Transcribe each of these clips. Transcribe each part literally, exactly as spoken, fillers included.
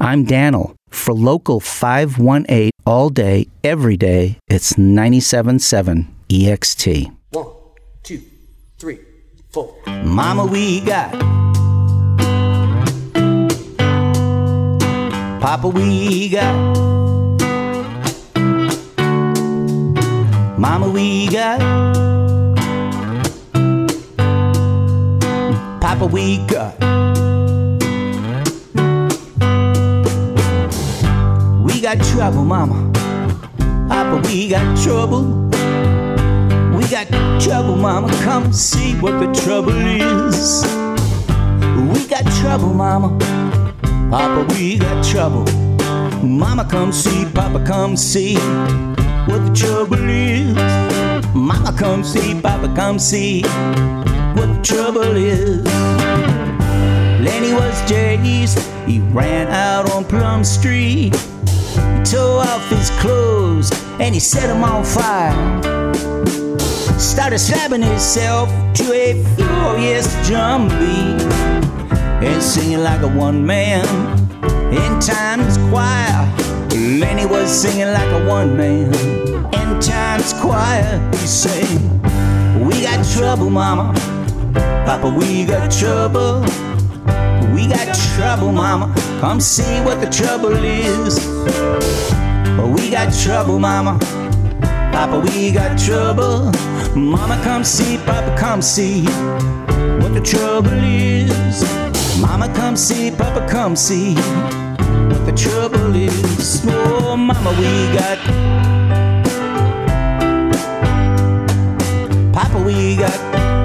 I'm Daniel. For Local five one eight all day, every day, it's ninety-seven point seven E X T. One, two, three, four. Mama, we got. Papa, we got. Mama, we got. Papa, we got. We got trouble, Mama. Papa, we got trouble. We got trouble, Mama. Come see what the trouble is. We got trouble, Mama. Papa, we got trouble. Mama, come see. Papa, come see what the trouble is. Mama, come see. Papa, come see what the trouble is. Lenny was Jay's. He ran out on Plum Street. He tore off his clothes and he set them on fire. Started slapping himself to a furious drum beat and singing like a one man in Times Choir. Lenny was singing like a one man in Times Choir. He sang, we got trouble, Mama. Papa, we got trouble. We got trouble, Mama. Come see what the trouble is. We got trouble, Mama. Papa, we got trouble. Mama, come see. Papa, come see what the trouble is. Mama, come see. Papa, come see what the trouble is. Oh, Mama, we got. Papa, we got.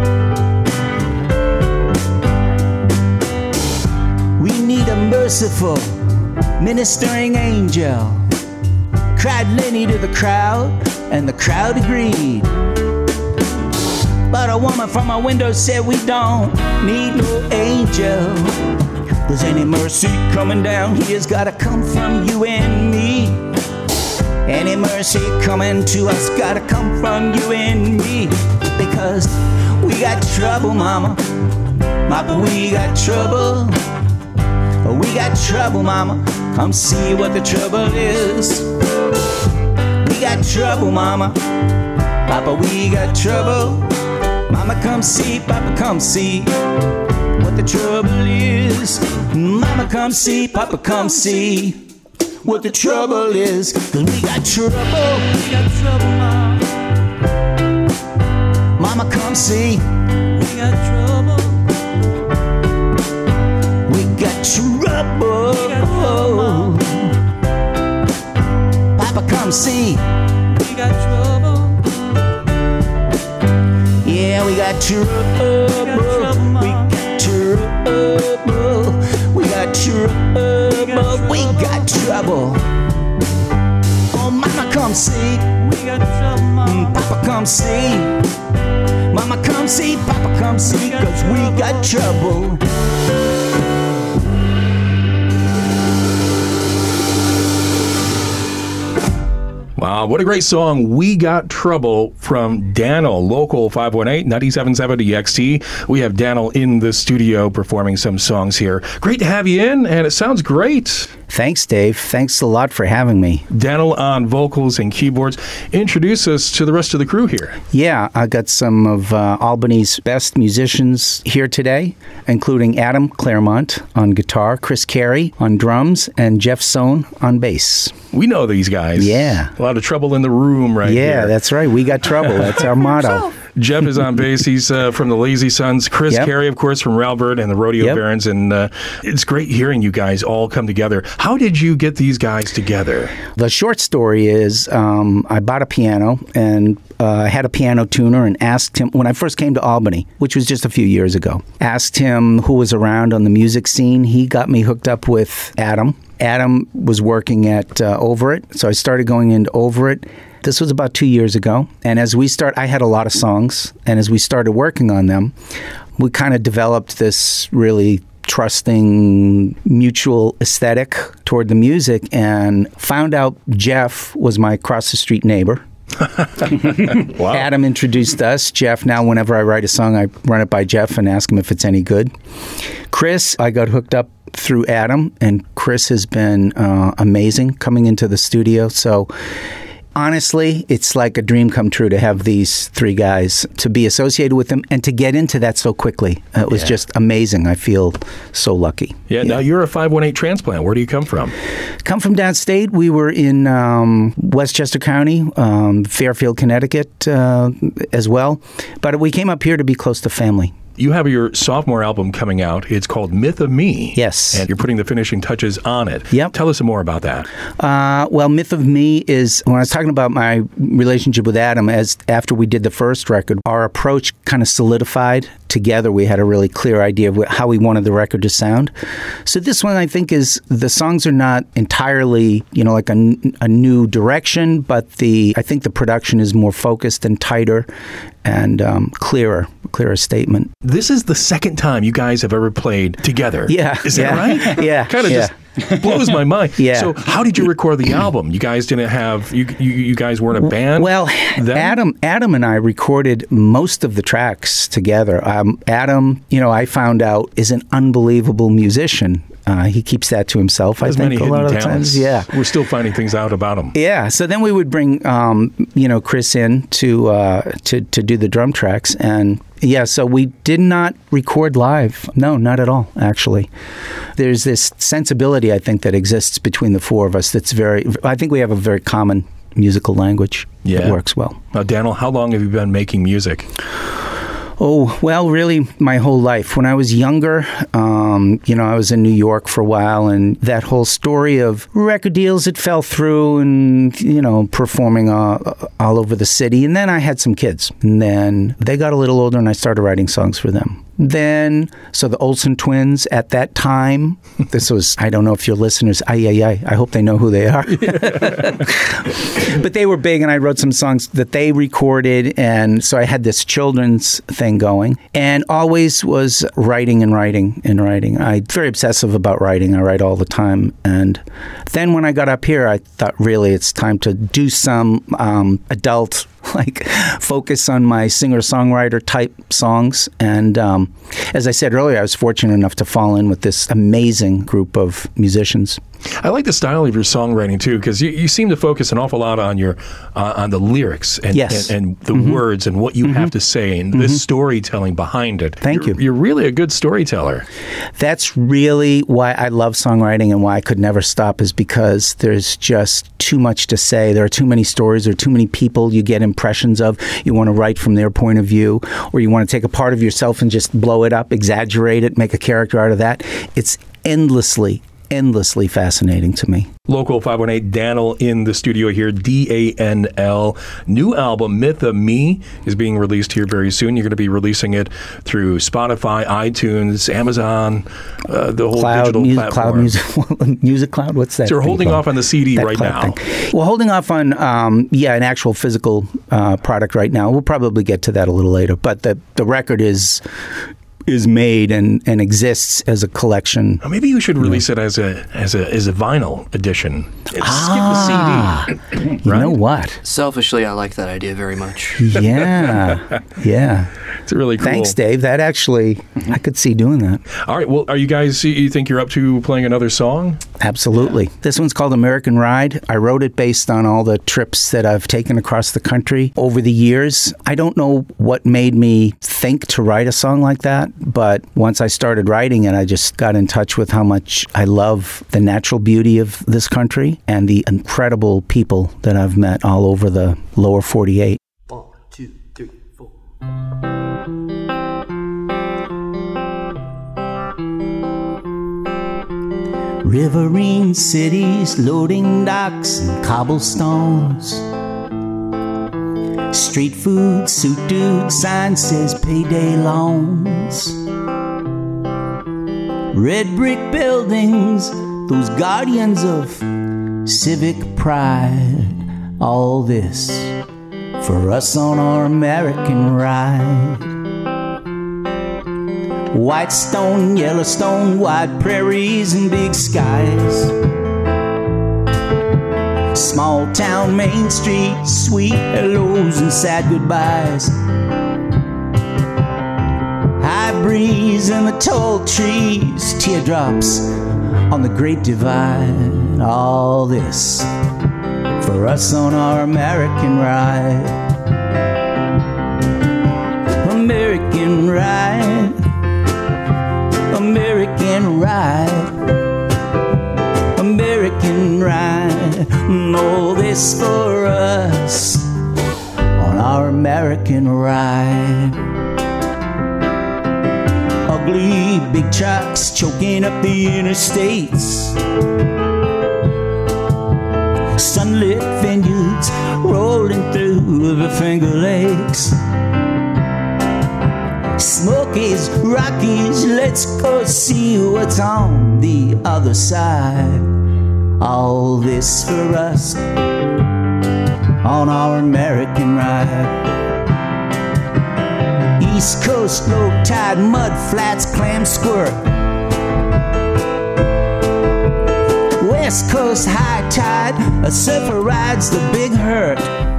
We need a merciful ministering angel, cried Lenny to the crowd, and the crowd agreed. But a woman from a window said, we don't need no angel. There's any mercy coming down here's gotta come from you and me. Any mercy coming to us gotta come from you and me. Because we got trouble, Mama. Papa, we got trouble. We got trouble, Mama. Come see what the trouble is. We got trouble, Mama. Papa, we got trouble. Mama, come see. Papa, come see what the trouble is. Mama, come see. Papa, come see what the trouble is. Cause we got trouble. We got trouble, Mama. Mama, come see. We got trouble. We got trouble. We got trouble. Papa, come see. We got trouble. Yeah, we got trouble. We got trouble. We got trouble. We got trouble. Oh, Mama, come see. We got trouble, Mama. Papa, come see. Mama, come see. Papa, come see. Cause we got trouble. Wow, what a great song. We Got Trouble from Daniel, Local five one eight, ninety-seven point seven E X T. We have Daniel in the studio performing some songs here. Great to have you in, and it sounds great. Thanks, Dave. Thanks a lot for having me. Daniel on vocals and keyboards. Introduce us to the rest of the crew here. Yeah, I got some of uh, Albany's best musicians here today, including Adam Claremont on guitar, Chris Carey on drums, and Jeff Sohn on bass. We know these guys. Yeah. A lot of trouble in the room right yeah, here. Yeah, that's right. We got trouble. That's our motto. Jeff is on bass. He's uh, from the Lazy Sons. Chris yep. Carey, of course, from Ralbert and the Rodeo yep. Barons. And uh, it's great hearing you guys all come together. How did you get these guys together? The short story is um, I bought a piano and uh, I had a piano tuner and asked him, when I first came to Albany, which was just a few years ago, asked him who was around on the music scene. He got me hooked up with Adam. Adam was working at uh, Overit, so I started going into Overit. This was about two years ago, and as we start, I had a lot of songs, and as we started working on them, we kind of developed this really trusting, mutual aesthetic toward the music, and found out Jeff was my across-the-street neighbor. Wow. Adam introduced us. Jeff, now whenever I write a song, I run it by Jeff and ask him if it's any good. Chris, I got hooked up through Adam, and Chris has been uh, amazing coming into the studio. So honestly, it's like a dream come true to have these three guys, to be associated with them, and to get into that so quickly. It was yeah. just amazing. I feel so lucky. Yeah, yeah, now you're a five one eight transplant. Where do you come from? Come from downstate. We were in um, Westchester County, um, Fairfield, Connecticut uh, as well. But we came up here to be close to family. You have your sophomore album coming out. It's called Myth of Me. Yes. And you're putting the finishing touches on it. Yep. Tell us some more about that. Uh, well, Myth of Me is, when I was talking about my relationship with Adam, as after we did the first record, our approach kind of solidified. Together, we had a really clear idea of how we wanted the record to sound. So this one, I think, is, the songs are not entirely, you know, like a, a new direction, but the I think the production is more focused and tighter and um, clearer, clearer statement. This is the second time you guys have ever played together. Yeah. Is yeah, that right? Yeah. Kind of yeah. just blows my mind. Yeah. So how did you record the album? You guys didn't have, you you, you guys weren't a band? Well, then? Adam Adam and I recorded most of the tracks together. Um, Adam, you know, I found out is an unbelievable musician. Uh, he keeps that to himself, I There's think, many a lot of the talents. times. Yeah. We're still finding things out about him. Yeah. So then we would bring, um, you know, Chris in to, uh, to to do the drum tracks. And yeah, so we did not record live. No, not at all, actually. There's this sensibility, I think, that exists between the four of us that's very, I think we have a very common musical language yeah. that works well. Now, Daniel, how long have you been making music? Oh, well, really my whole life. When I was younger, um, you know, I was in New York for a while, and that whole story of record deals that fell through and, you know, performing uh, all over the city. And then I had some kids. And then they got a little older, and I started writing songs for them. Then, so the Olsen twins at that time, this was, I don't know if your listeners, ay, ay, ay, I hope they know who they are. But they were big, and I wrote some songs that they recorded, and so I had this children's thing going, and always was writing and writing and writing. I'm very obsessive about writing. I write all the time. And then when I got up here, I thought, really, it's time to do some um, adult like focus on my singer-songwriter type songs. And um, as I said earlier, I was fortunate enough to fall in with this amazing group of musicians. I like the style of your songwriting too, because you, you seem to focus an awful lot on your uh, on the lyrics and yes. and, and the mm-hmm. words and what you mm-hmm. have to say and mm-hmm. the storytelling behind it. Thank you're, you. You're really a good storyteller. That's really why I love songwriting and why I could never stop, is because there's just too much to say. There are too many stories. There are too many people you get impressions of. You want to write from their point of view, or you want to take a part of yourself and just blow it up, exaggerate it, make a character out of that. It's endlessly endlessly fascinating to me. Local five one eight, Daniel in the studio here, D A N L. New album, Myth of Me, is being released here very soon. You're going to be releasing it through Spotify, iTunes, Amazon, uh, the whole cloud, digital music, platform. Cloud music, music Cloud, what's that? So you're holding called? off on the C D that right now. Thing. We're holding off on, um, yeah, an actual physical uh, product right now. We'll probably get to that a little later. But the, the record is... is made and, and exists as a collection. Well, maybe you should release yeah. it as a as a as a vinyl edition. Ah, skip the C D. You right? know what? Selfishly, I like that idea very much. Yeah, yeah. It's really cool. Thanks, Dave. That actually, I could see doing that. All right. Well, are you guys? You think you're up to playing another song? Absolutely. Yeah. This one's called American Ride. I wrote it based on all the trips that I've taken across the country over the years. I don't know what made me think to write a song like that. But once I started writing it, I just got in touch with how much I love the natural beauty of this country and the incredible people that I've met all over the lower forty-eight. One, two, three, four. Riverine cities, loading docks, and cobblestones. Street food, suit dude, sign says payday loans. Red brick buildings, those guardians of civic pride. All this for us on our American ride. White stone, Yellowstone, wide prairies and big skies. Small town Main Street, sweet hellos and sad goodbyes. High breeze and the tall trees, teardrops on the Great Divide. All this for us on our American ride. American ride, American ride, American ride. All this for us on our American ride. Ugly big trucks choking up the interstates, sunlit vineyards rolling through the Finger Lakes. Smokies, Rockies, let's go see what's on the other side. All this for us on our American ride. East Coast, low tide, mud flats, clam squirt. West Coast, high tide, a surfer rides the big hurt.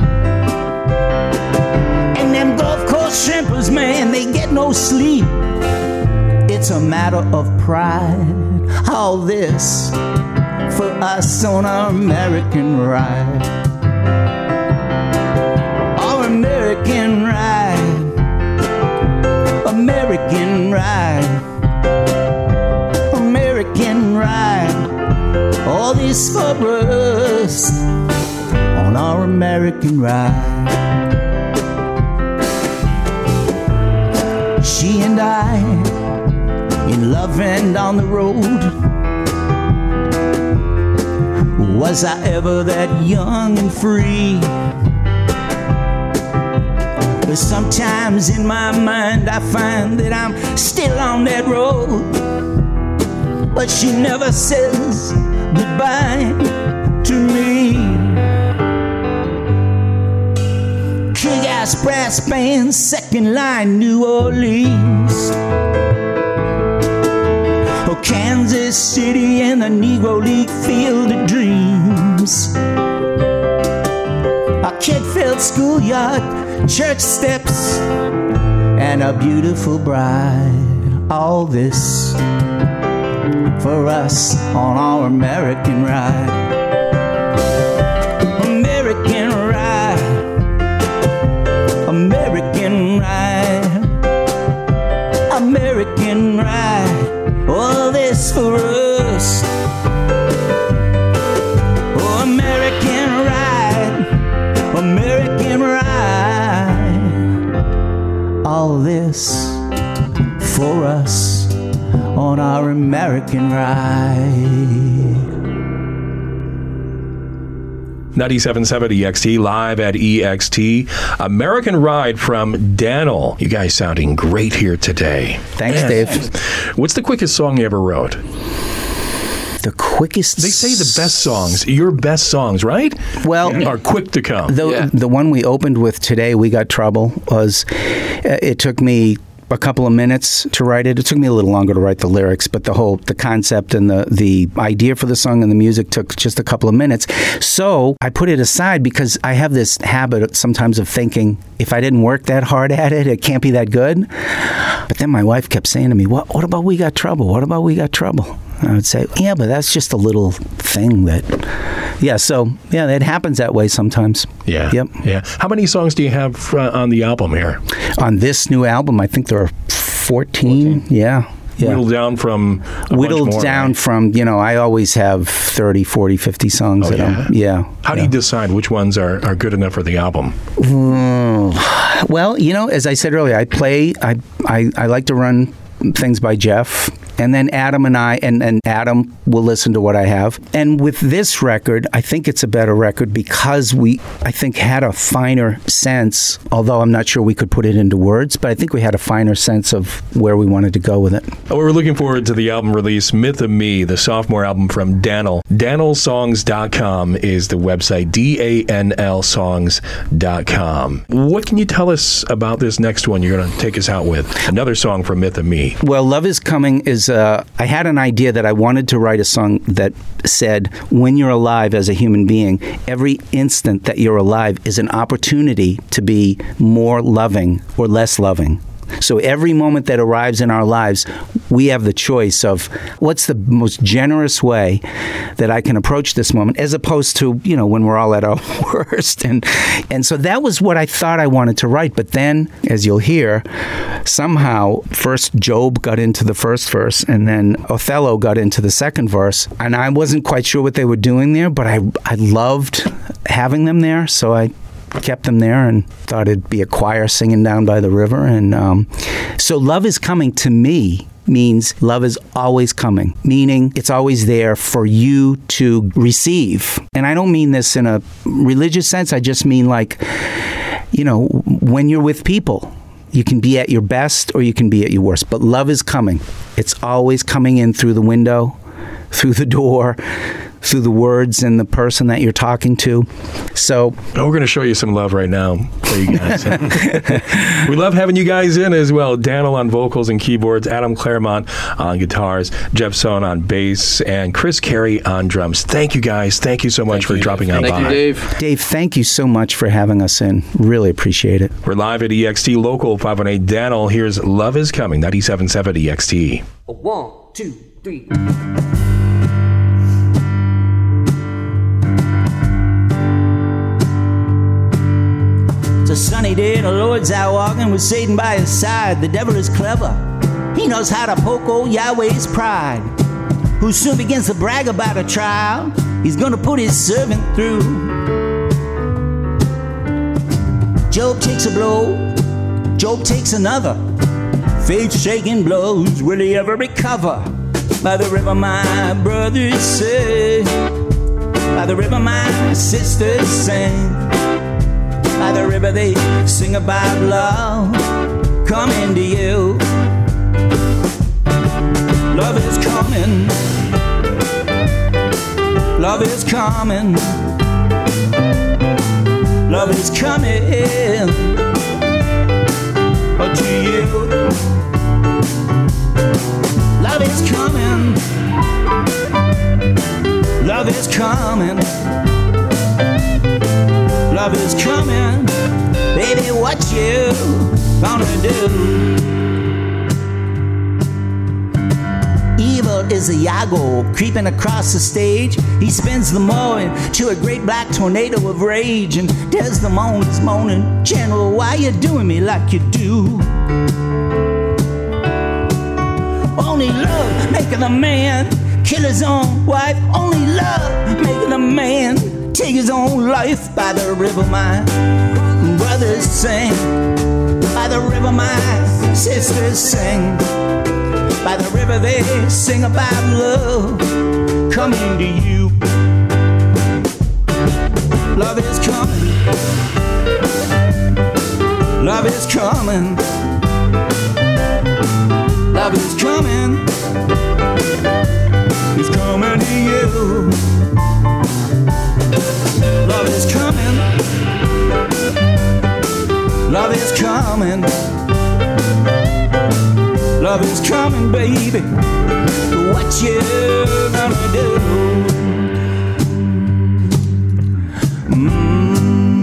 And them Gulf Coast shrimpers, man, they get no sleep. It's a matter of pride. All this for us on our American ride. Our American ride. American ride, American ride. All this for us on our American ride. She and I, in love and on the road. Was I ever that young and free? But sometimes in my mind I find that I'm still on that road. But she never says goodbye to me. Kick-ass brass band, second line, New Orleans. Oh, Kansas City and the Negro League Field of Dreams. A kid-filled schoolyard, church steps, and a beautiful bride. All this for us on our American ride. American ride, American ride, American ride. All this for us. Oh, American ride, American ride. All this for us on our American ride. ninety-seven point seven E X T, live at E X T. American Ride from Daniel. You guys sounding great here today. Thanks, Man. Dave. What's the quickest song you ever wrote? The quickest... They say the best songs, your best songs, right? Well, are quick to come. The, Yeah. the one we opened with today, We Got Trouble, was... Uh, it took me a couple of minutes to write it. It took me a little longer to write the lyrics, but the whole the concept and the the idea for the song and the music took just a couple of minutes. So I put it aside because I have this habit sometimes of thinking, if I didn't work that hard at it, it can't be that good. But then my wife kept saying to me, what, what about We Got Trouble? What about We Got Trouble? And I would say, yeah, but that's just a little thing that... Yeah, so, yeah, it happens that way sometimes. Yeah. Yep. Yeah. How many songs do you have uh, on the album here? On this new album, I think there are fourteen. fourteen. Yeah. Yeah. Whittled down from a Whittled bunch more, down right? from, you know, I always have thirty, forty, fifty songs. Oh, that yeah? I'm, yeah. How do yeah. you decide which ones are, are good enough for the album? Mm, well, you know, as I said earlier, I play, I, I, I like to run things by Jeff. And then Adam and I, and, and Adam will listen to what I have. And with this record, I think it's a better record because we, I think, had a finer sense, although I'm not sure we could put it into words, but I think we had a finer sense of where we wanted to go with it. Oh, we're looking forward to the album release, Myth of Me, the sophomore album from Danel. danel songs dot com is the website, D A N L songs dot com. What can you tell us about this next one you're going to take us out with? Another song from Myth of Me. Well, Love Is Coming is, uh, I had an idea that I wanted to write a song that said, when you're alive as a human being, every instant that you're alive is an opportunity to be more loving or less loving. So every moment that arrives in our lives, we have the choice of what's the most generous way that I can approach this moment, as opposed to, you know, when we're all at our worst. And and so that was what I thought I wanted to write. But then, as you'll hear, somehow first Job got into the first verse, and then Othello got into the second verse. And I wasn't quite sure what they were doing there, but I I loved having them there, so I kept them there and thought it'd be a choir singing down by the river. And um, so Love Is Coming to me means love is always coming, meaning it's always there for you to receive. And I don't mean this in a religious sense. I just mean, like, you know, when you're with people, you can be at your best or you can be at your worst, but love is coming. It's always coming in through the window, through the door, through the words and the person that you're talking to. So oh, we're going to show you some love right now for you guys. We love having you guys in as well. Daniel on vocals and keyboards, Adam Claremont on guitars, Jeff Sohn on bass, and Chris Carey on drums. Thank you guys. Thank you so much thank for you. dropping on by. Thank you, Dave. Dave, thank you so much for having us in. Really appreciate it. We're live at E X T Local five one eight Daniel. Here's Love Is Coming, ninety-seven point seven E X T. One, two, three. It's a sunny day, the Lord's out walking with Satan by his side. The devil is clever. He knows how to poke old Yahweh's pride, who soon begins to brag about a trial he's gonna put his servant through. Job takes a blow, Job takes another. Faith-shaking blows, will he ever recover? By the river my brothers say, by the river my sisters sing, by the river they sing about love coming to you. Love is coming, love is coming, love is coming to you. Love is coming, love is coming, love is coming, baby, what you gonna do? Evil is a Iago creeping across the stage. He spins the mowing to a great black tornado of rage, and Desdemona's moaning, General, why you doing me like you do? Only love making a man kill his own wife. Only love making a man take his own life. By the river my brothers sing, by the river my sisters sing, by the river they sing about love coming to you. Love is coming, love is coming, love is coming, it's coming to you. Love is coming, love is coming, love is coming, baby, what you gonna do? Mm-hmm.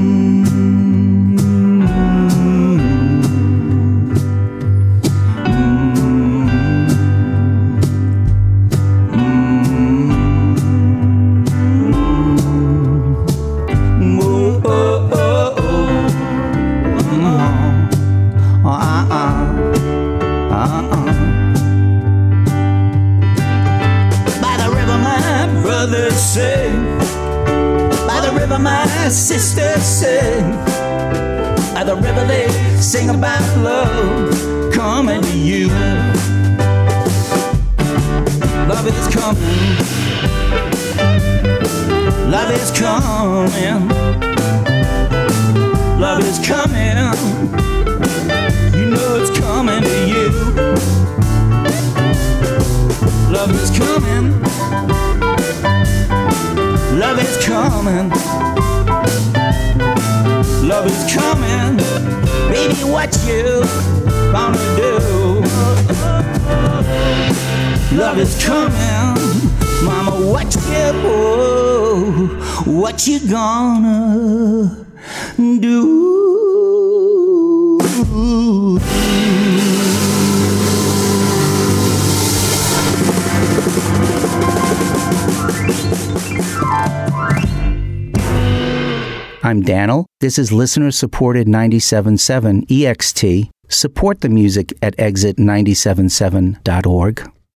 Sisters sing, by the river they sing about love coming to you. Love is coming, love is coming, love is coming, you know it's coming to you. Love is coming, love is coming, love is coming, baby, what you gonna do? Love is coming, mama, what you, what you gonna do? I'm Daniel. This is listener-supported ninety-seven point seven E X T. Support the music at exit nine seven seven dot org.